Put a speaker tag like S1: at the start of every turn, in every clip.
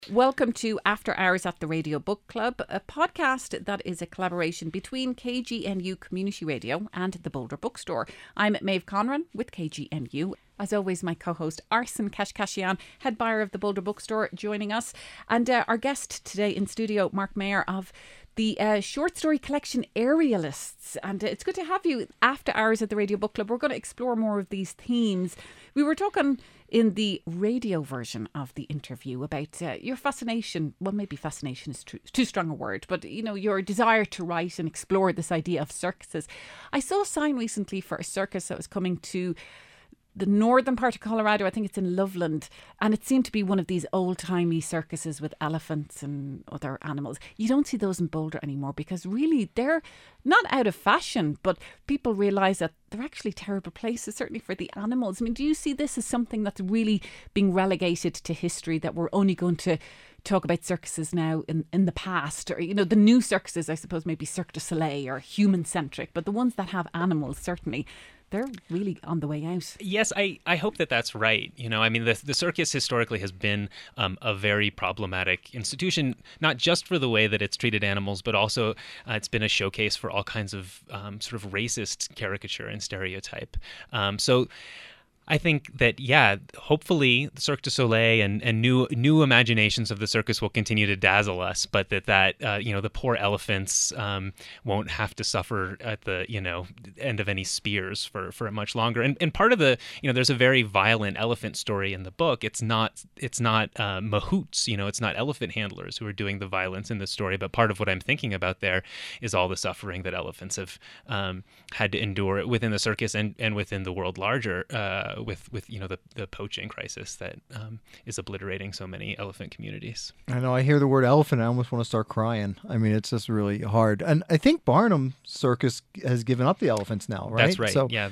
S1: Welcome to After Hours at the Radio Book Club, a podcast that is a collaboration between KGNU Community Radio and the Boulder Bookstore. I'm Maeve Conran with KGNU. As always, my co-host Arsen Kashkashian, head buyer of the Boulder Bookstore, joining us. And our guest today in studio, Mark Mayer of the short story collection Aerialists. And it's good to have you after hours at the Radio Book Club. We're going to explore more of these themes. We were talking in the radio version of the interview about your fascination. Well, maybe fascination is too strong a word, but you know, your desire to write and explore this idea of circuses. I saw a sign recently for a circus that was coming to the northern part of Colorado. I think it's in Loveland, and it seemed to be one of these old-timey circuses with elephants and other animals. You don't see those in Boulder anymore because really they're not out of fashion, but people realise that they're actually terrible places, certainly for the animals. I mean, do you see this as something that's really being relegated to history, that we're only going to talk about circuses now in the past? Or, you know, the new circuses, I suppose, maybe Cirque du Soleil or human-centric, but the ones that have animals, certainly, they're really on the way out.
S2: Yes, I hope that that's right. You know, I mean, the circus historically has been a very problematic institution, not just for the way that it's treated animals, but also it's been a showcase for all kinds of sort of racist caricature and stereotype. So I think that, yeah, hopefully the Cirque du Soleil and new imaginations of the circus will continue to dazzle us, but that the poor elephants won't have to suffer at the, end of any spears for much longer. And part of the, there's a very violent elephant story in the book. It's not mahouts, it's not elephant handlers who are doing the violence in the story, but part of what I'm thinking about there is all the suffering that elephants have had to endure within the circus and within the world larger, with the poaching crisis that is obliterating so many elephant communities.
S3: I know. I hear the word elephant, I almost want to start crying. I mean, it's just really hard. And I think Barnum Circus has given up the elephants now, right?
S2: That's right. So, yeah.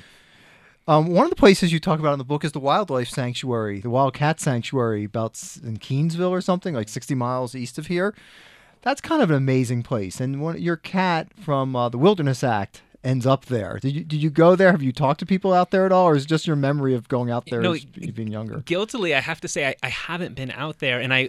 S3: One of the places you talk about in the book is the wildlife sanctuary, the Wildcat Sanctuary, about in Keensville or something, like 60 miles east of here. That's kind of an amazing place. And your cat from the Wilderness Act ends up there. Did you go there? Have you talked to people out there at all, or is it just your memory of going out there as being younger?
S2: Guiltily, I have to say I haven't been out there, and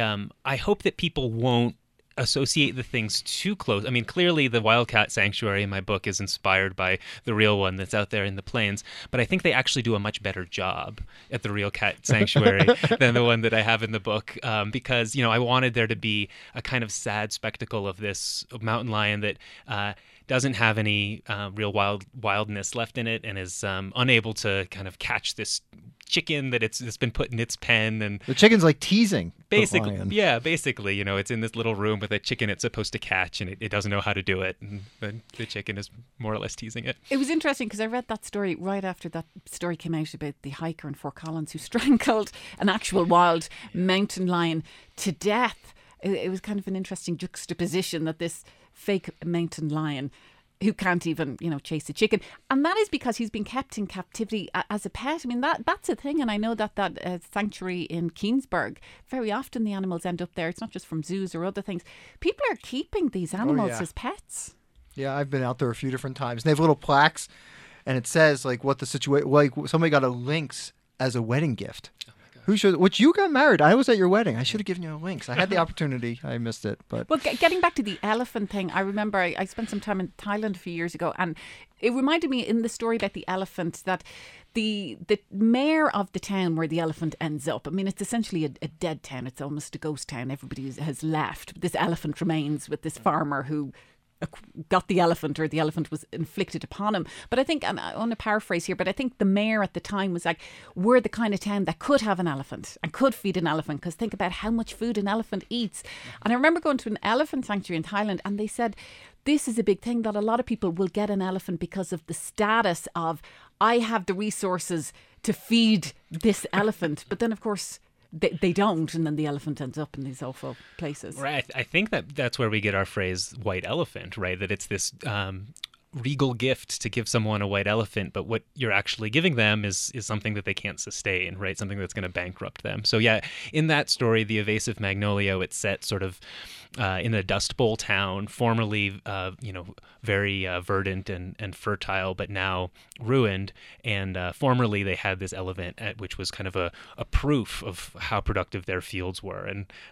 S2: I hope that people won't associate the things too close. I mean, clearly the Wildcat Sanctuary in my book is inspired by the real one that's out there in the plains, but I think they actually do a much better job at the Real Cat Sanctuary than the one that I have in the book, because, I wanted there to be a kind of sad spectacle of this mountain lion that doesn't have any real wildness left in it, and is unable to kind of catch this chicken that's been put in its pen. And
S3: the chicken's like teasing
S2: basically
S3: the lion.
S2: Yeah, basically, it's in this little room with a chicken it's supposed to catch, and it doesn't know how to do it, and the chicken is more or less teasing it.
S1: It was interesting because I read that story right after that story came out about the hiker in Fort Collins who strangled an actual wild mountain lion to death. It was kind of an interesting juxtaposition that this fake mountain lion who can't even, chase a chicken. And that is because he's been kept in captivity as a pet. I mean, that's a thing. And I know that sanctuary in Keensburg, very often the animals end up there. It's not just from zoos or other things. People are keeping these animals as pets.
S3: Yeah, I've been out there a few different times. They have little plaques, and it says, like, what the situation, like, somebody got a lynx as a wedding gift. Which you got married. I was at your wedding. I should have given you a lynx. I had the opportunity. I missed it. But
S1: well, getting back to the elephant thing, I remember I spent some time in Thailand a few years ago, and it reminded me in the story about the elephant that the mayor of the town where the elephant ends up, I mean, it's essentially a dead town. It's almost a ghost town. Everybody has left. But this elephant remains with this farmer who got the elephant, or the elephant was inflicted upon him. But I think, and I want to paraphrase here, but I think the mayor at the time was like, we're the kind of town that could have an elephant and could feed an elephant, because think about how much food an elephant eats. And I remember going to an elephant sanctuary in Thailand, and they said this is a big thing, that a lot of people will get an elephant because of the status of, I have the resources to feed this elephant. But then, of course, they don't, and then the elephant ends up in these awful places.
S2: Right. I think that's where we get our phrase white elephant, right? That it's this regal gift to give someone a white elephant, but what you're actually giving them is something that they can't sustain, right? Something that's going to bankrupt them. So yeah, in that story, The Evasive Magnolia, it's set sort of in a Dust Bowl town, formerly very verdant and fertile, but now ruined. And formerly they had this elephant, which was kind of a proof of how productive their fields were.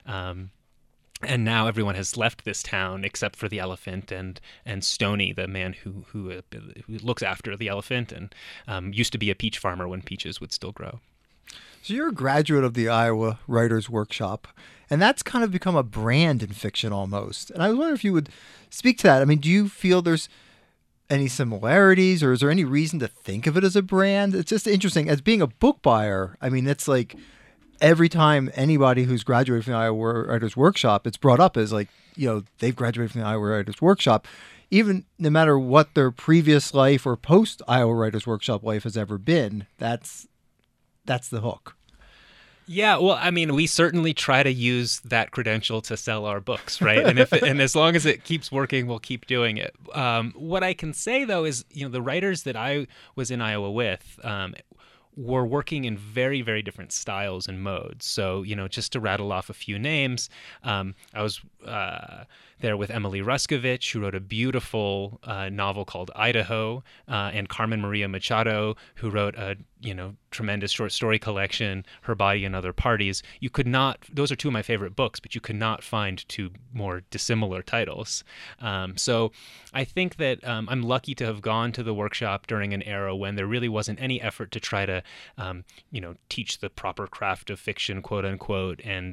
S2: And now everyone has left this town except for the elephant and Stony, the man who looks after the elephant and used to be a peach farmer when peaches would still grow.
S3: So you're a graduate of the Iowa Writers Workshop, and that's kind of become a brand in fiction almost. And I was wondering if you would speak to that. I mean, do you feel there's any similarities, or is there any reason to think of it as a brand? It's just interesting. As being a book buyer, I mean, it's like every time anybody who's graduated from the Iowa Writers Workshop, it's brought up as like, they've graduated from the Iowa Writers Workshop, even no matter what their previous life or post Iowa Writers Workshop life has ever been. That's the hook.
S2: Yeah, well, I mean, we certainly try to use that credential to sell our books, right? And as long as it keeps working, we'll keep doing it. What I can say, though, is the writers that I was in Iowa with were working in very, very different styles and modes. So, just to rattle off a few names, I was there with Emily Ruskovich, who wrote a beautiful novel called Idaho, and Carmen Maria Machado, who wrote a tremendous short story collection, Her Body and Other Parties. You could not, those are two of my favorite books, but you could not find two more dissimilar titles. So I think that I'm lucky to have gone to the workshop during an era when there really wasn't any effort to try to, teach the proper craft of fiction, quote unquote, and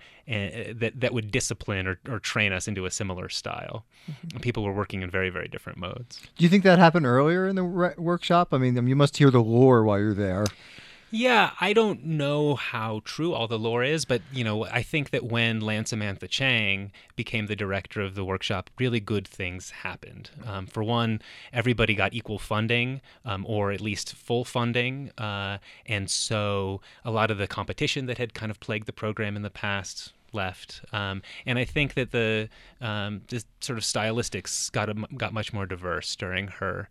S2: that would discipline or train us into a similar style. Mm-hmm. People were working in very, very different modes.
S3: Do you think that happened earlier in the workshop? I mean, you must hear the lore while you're there.
S2: Yeah, I don't know how true all the lore is, but, I think that when Lan Samantha Chang became the director of the workshop, really good things happened. For one, everybody got equal funding, or at least full funding, and so a lot of the competition that had kind of plagued the program in the past left, and I think that the sort of stylistics got much more diverse during her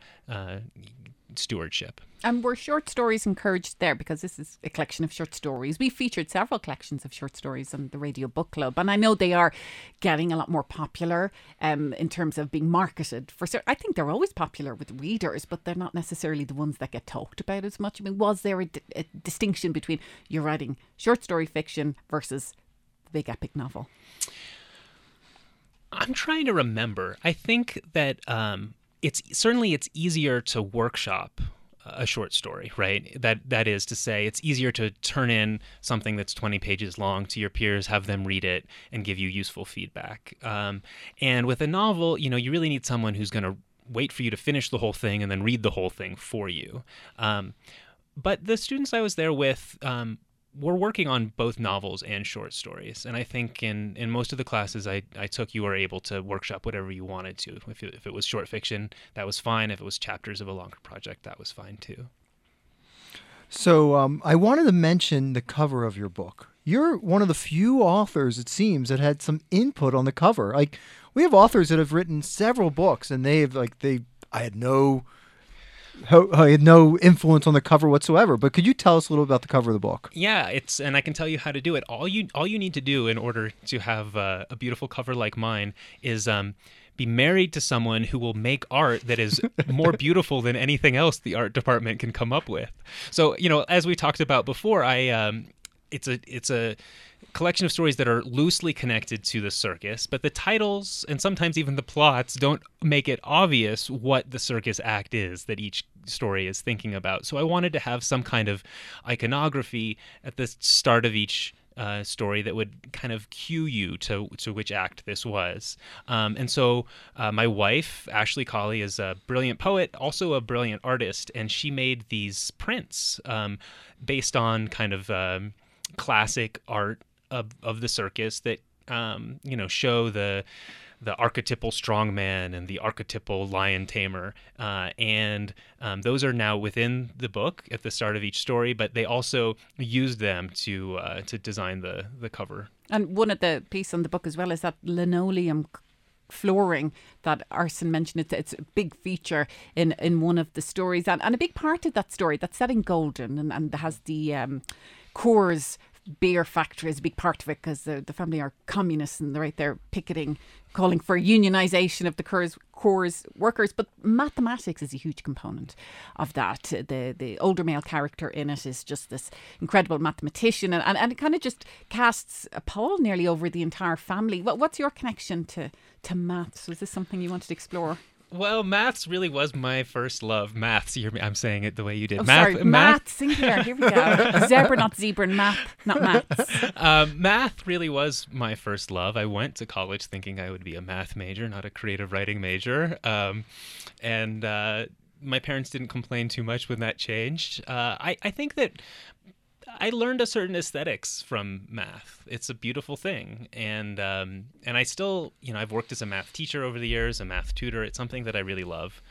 S2: stewardship.
S1: And were short stories encouraged there? Because this is a collection of short stories. We featured several collections of short stories on the Radio Book Club, and I know they are getting a lot more popular in terms of being marketed for certain. I think they're always popular with readers, but they're not necessarily the ones that get talked about as much. I mean, was there a distinction between you're writing short story fiction versus the big epic novel?
S2: I'm trying to remember. I think that it's easier to workshop a short story, right? That is to say, it's easier to turn in something that's 20 pages long to your peers, have them read it, and give you useful feedback. And with a novel, you really need someone who's going to wait for you to finish the whole thing and then read the whole thing for you. But the students I was there with we're working on both novels and short stories. And I think in most of the classes I took, you were able to workshop whatever you wanted to. If it was short fiction, that was fine. If it was chapters of a longer project, that was fine too.
S3: So I wanted to mention the cover of your book. You're one of the few authors, it seems, that had some input on the cover. Like, we have authors that have written several books, and I had no influence on the cover whatsoever. But could you tell us a little about the cover of the book?
S2: Yeah, and I can tell you how to do it. All you need to do in order to have a beautiful cover like mine is be married to someone who will make art that is more beautiful than anything else the art department can come up with. So, as we talked about before, it's a collection of stories that are loosely connected to the circus, but the titles and sometimes even the plots don't make it obvious what the circus act is that each story is thinking about. So I wanted to have some kind of iconography at the start of each story that would kind of cue you to which act this was. And so my wife, Ashley Colley, is a brilliant poet, also a brilliant artist, and she made these prints based on kind of classic art of the circus that show the archetypal strongman and the archetypal lion tamer, and those are now within the book at the start of each story. But they also used them to design the cover.
S1: And one of the pieces on the book as well is that linoleum flooring that Arson mentioned. It's a big feature in one of the stories, and a big part of that story that's set in Golden and has the Coors beer factory is a big part of it, because the family are communists and they're right there picketing, calling for unionisation of the Coors workers. But mathematics is a huge component of that. The older male character in it is just this incredible mathematician, and it kind of just casts a pall nearly over the entire family. What's your connection to maths? Was this something you wanted to explore?
S2: Well, maths really was my first love. Maths. I'm saying it the way you did.
S1: Oh, sorry. Math. Singular. Here we go. Zebra, not zebra, and math, not maths.
S2: Math really was my first love. I went to college thinking I would be a math major, not a creative writing major. And my parents didn't complain too much when that changed. I think that I learned a certain aesthetics from math. It's a beautiful thing, and I still, I've worked as a math teacher over the years, a math tutor. It's something that I really love.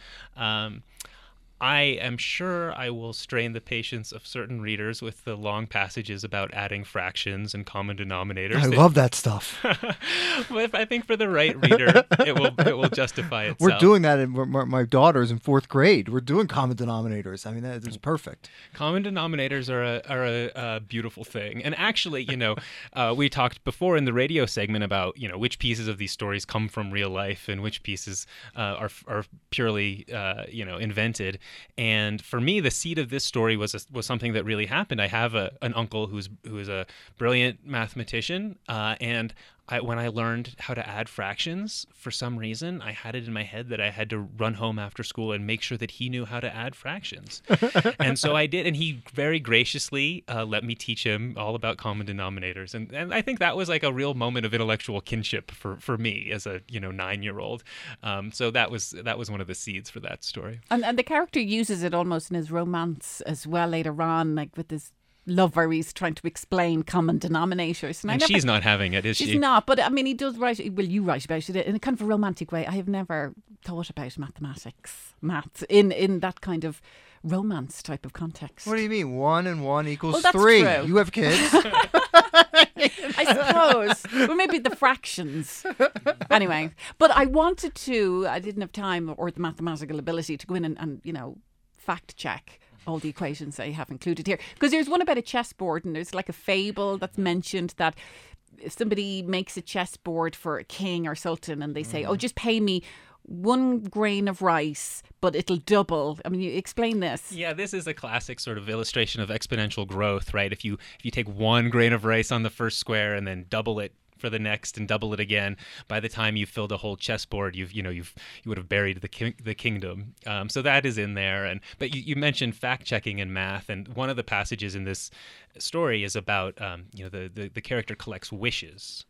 S2: I am sure I will strain the patience of certain readers with the long passages about adding fractions and common denominators.
S3: I love that stuff.
S2: Well, I think for the right reader, it will justify itself.
S3: We're doing that in my daughter's in 4th grade. We're doing common denominators. I mean, that is perfect.
S2: Common denominators are a beautiful thing. And actually, we talked before in the radio segment about, which pieces of these stories come from real life and which pieces are purely, invented. And for me, the seed of this story was something that really happened. I have an uncle who is a brilliant mathematician, and when I learned how to add fractions, for some reason, I had it in my head that I had to run home after school and make sure that he knew how to add fractions. And so I did, and he very graciously let me teach him all about common denominators. And I think that was like a real moment of intellectual kinship for me as a 9-year-old. So that was one of the seeds for that story.
S1: And the character uses it almost in his romance as well later on, like with this lover, he's trying to explain common denominators.
S2: And she's not having it, is she?
S1: She's not, but I mean, he does write, well, you write about it in a kind of a romantic way. I have never thought about maths in that kind of romance type of context.
S3: What do you mean? 1 and 1 equals
S1: Well, that's
S3: 3.
S1: true.
S3: You have kids?
S1: I suppose. Well, maybe the fractions. Anyway, but I didn't have time or the mathematical ability to go in and fact check all the equations I have included here. Because there's one about a chessboard, and there's like a fable that's mentioned that if somebody makes a chessboard for a king or sultan and they say, oh, just pay me 1 grain of rice, but it'll double. I mean, you explain this.
S2: Yeah, this is a classic sort of illustration of exponential growth, right? If you take 1 grain of rice on the first square and then double it for the next and double it again, by the time you filled a whole chessboard, you would have buried the kingdom. So that is in there. But you mentioned fact checking in math, and one of the passages in this story is about the character collects wishes,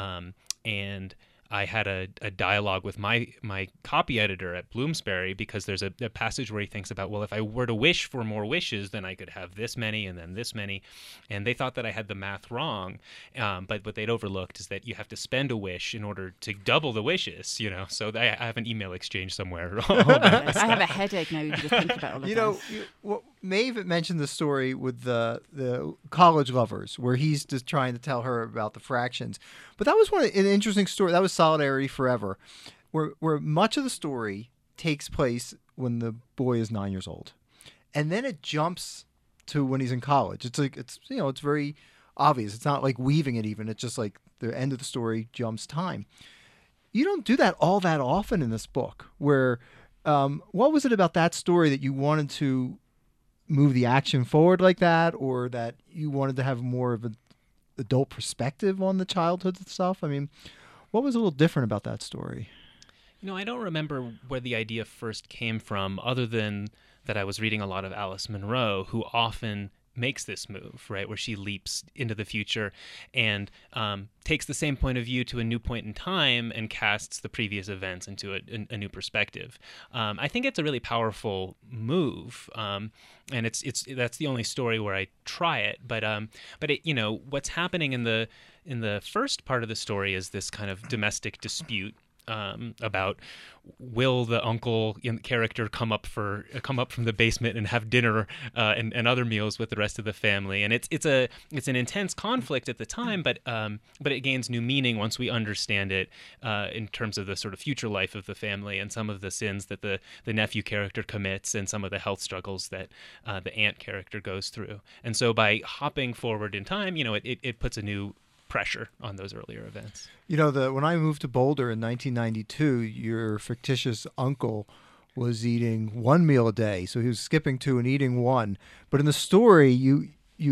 S2: and I had a dialogue with my copy editor at Bloomsbury, because there's a passage where he thinks about, well, if I were to wish for more wishes, then I could have this many and then this many. And they thought that I had the math wrong. But what they'd overlooked is that you have to spend a wish in order to double the wishes, So I have an email exchange somewhere.
S1: I have a headache now just think about all of that.
S3: Maeve mentioned the story with the college lovers, where he's just trying to tell her about the fractions. But that was an interesting story. That was Solidarity Forever, where much of the story takes place when the boy is 9 years old, and then it jumps to when he's in college. It's very obvious. It's not like weaving it even. It's just like the end of the story jumps time. You don't do that all that often in this book. Where what was it about that story that you wanted to move the action forward like that, or that you wanted to have more of an adult perspective on the childhood stuff? I mean, what was a little different about that story?
S2: I don't remember where the idea first came from, other than that I was reading a lot of Alice Munro, who often makes this move, right, where she leaps into the future and takes the same point of view to a new point in time and casts the previous events into a new perspective. I think it's a really powerful move, and that's the only story where I try it. But what's happening in the first part of the story is this kind of domestic dispute about will the uncle character come up from the basement and have dinner and other meals with the rest of the family. And it's an intense conflict at the time, but it gains new meaning once we understand it in terms of the sort of future life of the family and some of the sins that the nephew character commits and some of the health struggles that the aunt character goes through. And so by hopping forward in time, it puts a new pressure on those earlier events.
S3: When I moved to Boulder in 1992, your fictitious uncle was eating one meal a day, so he was skipping two and eating one. But in the story, you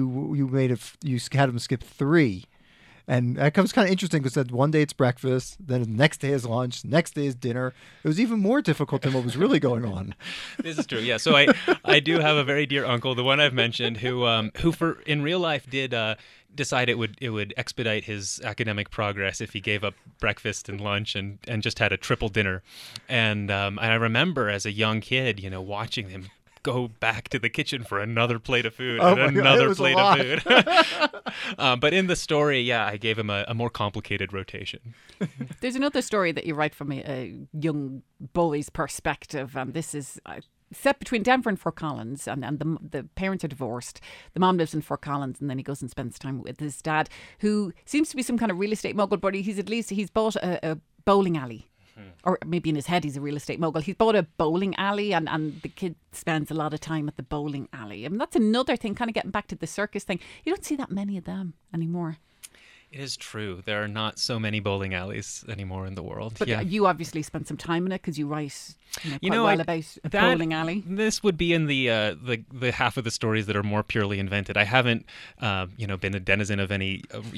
S3: had him skip three, and that comes kind of interesting because that one day it's breakfast, then the next day is lunch, the next day is dinner. It was even more difficult than what was really going on.
S2: This is true. Yeah. So I do have a very dear uncle, the one I've mentioned, who in real life did decide it would expedite his academic progress if he gave up breakfast and lunch and just had a triple dinner. And I remember as a young kid, watching him go back to the kitchen for another plate of food and another plate of food. But in the story, I gave him a more complicated rotation.
S1: There's another story that you write from a young boy's perspective. This is set between Denver and Fort Collins, and the parents are divorced. The mom lives in Fort Collins, and then he goes and spends time with his dad, who seems to be some kind of real estate mogul, but he's bought a bowling alley. Or maybe in his head he's a real estate mogul. He's bought a bowling alley, and the kid spends a lot of time at the bowling alley. I mean, that's another thing, kind of getting back to the circus thing. You don't see that many of them anymore.
S2: It is true. There are not so many bowling alleys anymore in the world.
S1: But you obviously spent some time in it because you write quite well about a bowling alley.
S2: This would be in the half of the stories that are more purely invented. I haven't, been a denizen of any,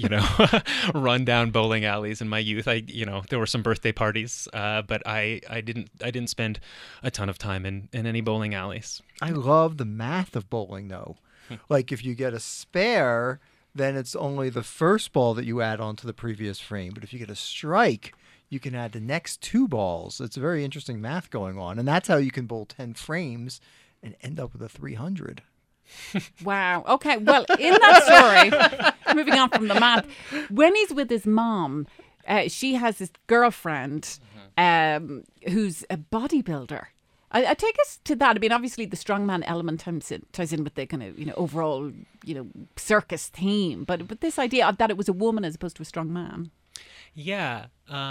S2: rundown bowling alleys in my youth. There were some birthday parties, but I didn't spend a ton of time in any bowling alleys.
S3: I love the math of bowling, though. Like if you get a spare, then it's only the first ball that you add on to the previous frame. But if you get a strike, you can add the next two balls. It's a very interesting math going on. And that's how you can bowl 10 frames and end up with a 300.
S1: Wow. Okay. Well, in that story, moving on from the math, when he's with his mom, she has this girlfriend who's a bodybuilder. I take us to that. I mean, obviously the strongman element ties in with the kind of, overall, circus theme. But this idea that it was a woman as opposed to a strong man.
S2: Yeah.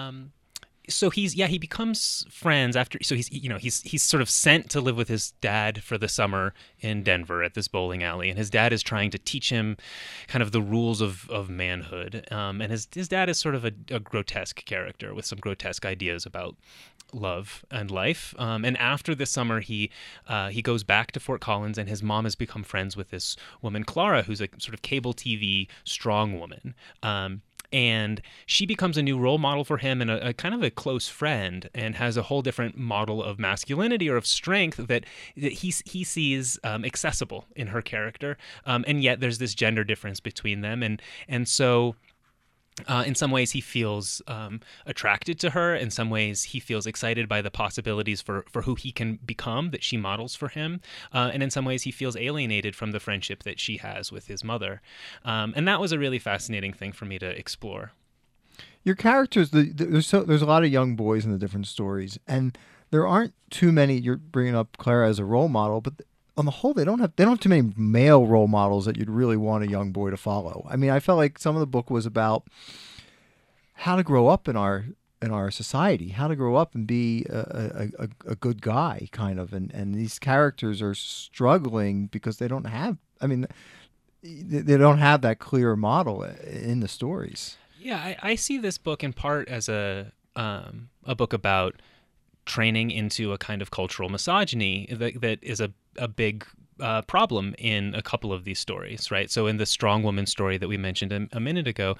S2: So he becomes friends after. So he's sort of sent to live with his dad for the summer in Denver at this bowling alley, and his dad is trying to teach him kind of the rules of manhood. And his dad is sort of a grotesque character with some grotesque ideas about love and life. And after this summer, he goes back to Fort Collins, and his mom has become friends with this woman, Clara, who's a sort of cable TV strong woman. And she becomes a new role model for him and a kind of a close friend, and has a whole different model of masculinity or of strength that he sees accessible in her character. And yet there's this gender difference between them. And so in some ways he feels attracted to her. In some ways he feels excited by the possibilities for who he can become that she models for him. And in some ways he feels alienated from the friendship that she has with his mother. And that was a really fascinating thing for me to explore.
S3: Your characters, there's a lot of young boys in the different stories, and there aren't too many. You're bringing up Clara as a role model, but on the whole, they don't have too many male role models that you'd really want a young boy to follow. I mean, I felt like some of the book was about how to grow up in our society, how to grow up and be a good guy, kind of. And these characters are struggling because they don't have. I mean, they don't have that clear model in the stories.
S2: Yeah, I see this book in part as a book about training into a kind of cultural misogyny that is a big problem in a couple of these stories, right? So in the strong woman story that we mentioned a minute ago,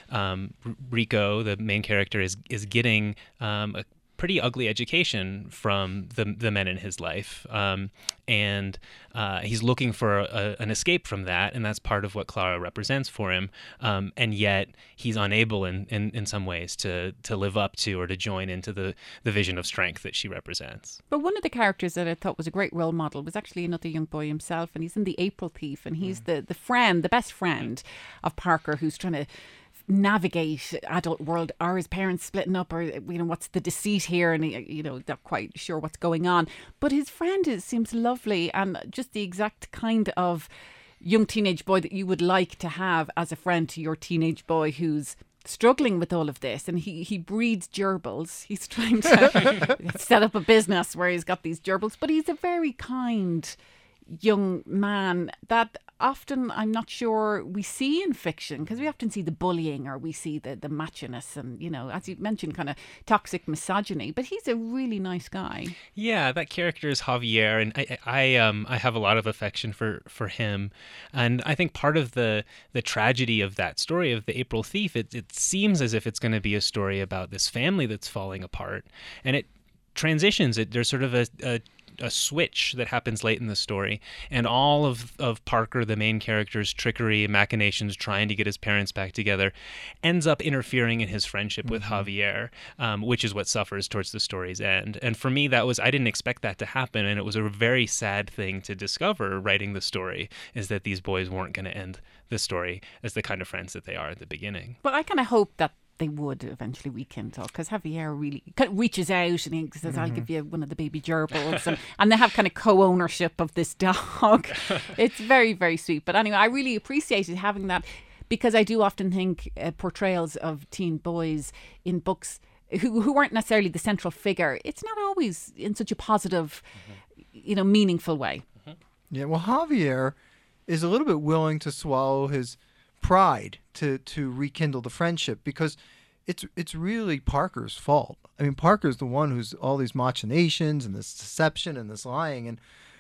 S2: Rico, the main character, is getting a pretty ugly education from the men in his life. And he's looking for an escape from that, and that's part of what Clara represents for him. And yet he's unable in some ways to live up to or to join into the vision of strength that she represents.
S1: But one of the characters that I thought was a great role model was actually another young boy himself, and he's in The April Thief, and he's the best friend of Parker, who's trying to navigate adult world. Are his parents splitting up, or what's the deceit here? And not quite sure what's going on. But his friend seems lovely and just the exact kind of young teenage boy that you would like to have as a friend to your teenage boy who's struggling with all of this. And he breeds gerbils. He's trying to set up a business where he's got these gerbils, but he's a very kind young man that often I'm not sure we see in fiction, because we often see the bullying or we see the machiness and, as you mentioned, kind of toxic misogyny. But he's a really nice guy.
S2: Yeah, that character is Javier, and I have a lot of affection for him. And I think part of the tragedy of that story of the April Thief, it seems as if it's going to be a story about this family that's falling apart, and it transitions. There's sort of a switch that happens late in the story, and all of Parker, the main character's trickery and machinations trying to get his parents back together, ends up interfering in his friendship with Javier, which is what suffers towards the story's end. And for me, I didn't expect that to happen, and it was a very sad thing to discover writing the story, is that these boys weren't going to end the story as the kind of friends that they are at the beginning.
S1: But I kind of hope that they would eventually rekindle, because Javier really kind of reaches out and he says, I'll give you one of the baby gerbils. And they have kind of co-ownership of this dog. It's very, very sweet. But anyway, I really appreciated having that, because I do often think portrayals of teen boys in books who weren't necessarily the central figure, it's not always in such a positive, meaningful way.
S3: Yeah, well, Javier is a little bit willing to swallow his pride to rekindle the friendship, because it's really Parker's fault. I mean, Parker's the one who's all these machinations and this deception and this lying,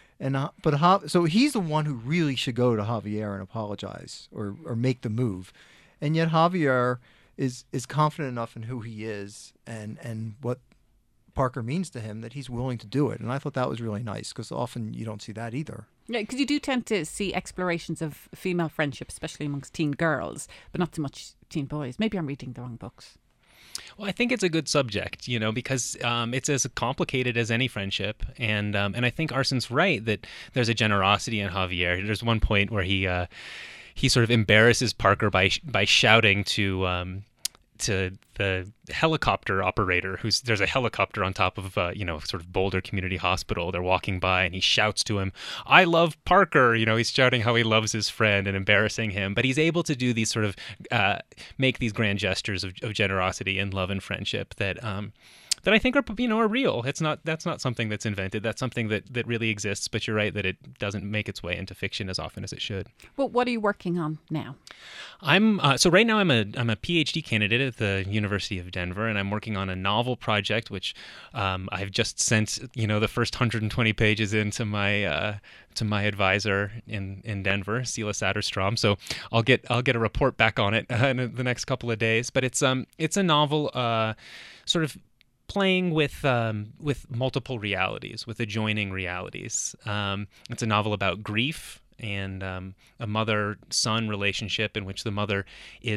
S3: so he's the one who really should go to Javier and apologize or make the move, and yet Javier is confident enough in who he is and what Parker means to him that he's willing to do it. And I thought that was really nice, because often you don't see that either.
S1: Yeah, because you do tend to see explorations of female friendship, especially amongst teen girls, but not so much teen boys. Maybe I'm reading the wrong books.
S2: Well, I think it's a good subject, because it's as complicated as any friendship, and I think Arson's right that there's a generosity in Javier. There's one point where he sort of embarrasses Parker by shouting to the helicopter operator, there's a helicopter on top of sort of Boulder Community Hospital. They're walking by and he shouts to him, "I love Parker." He's shouting how he loves his friend and embarrassing him, but he's able to do these sort of make these grand gestures of generosity and love and friendship that I think are real. That's not something that's invented. That's something that really exists. But you're right that it doesn't make its way into fiction as often as it should.
S1: Well, what are you working on now?
S2: So right now I'm a PhD candidate at the University of Denver, and I'm working on a novel project which I've just sent the first 120 pages into my advisor in Denver, Sela Satterstrom. So I'll get a report back on it in the next couple of days. But it's a novel sort of playing with multiple realities, with adjoining realities. It's a novel about grief and a mother-son relationship in which the mother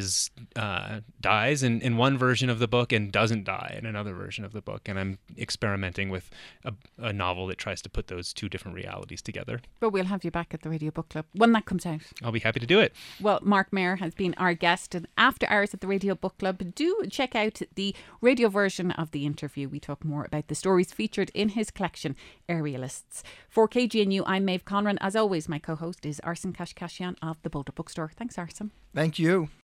S2: dies in one version of the book and doesn't die in another version of the book. And I'm experimenting with a novel that tries to put those two different realities together.
S1: But we'll have you back at the Radio Book Club when that comes out.
S2: I'll be happy to do it.
S1: Well, Mark Mayer has been our guest, and after hours at the Radio Book Club, do check out the radio version of the interview. We talk more about the stories featured in his collection, Aerialists. For KGNU, I'm Maeve Conran. As always, my co-host is Arson Kashkashian of the Boulder Bookstore. Thanks, Arson.
S3: Thank you.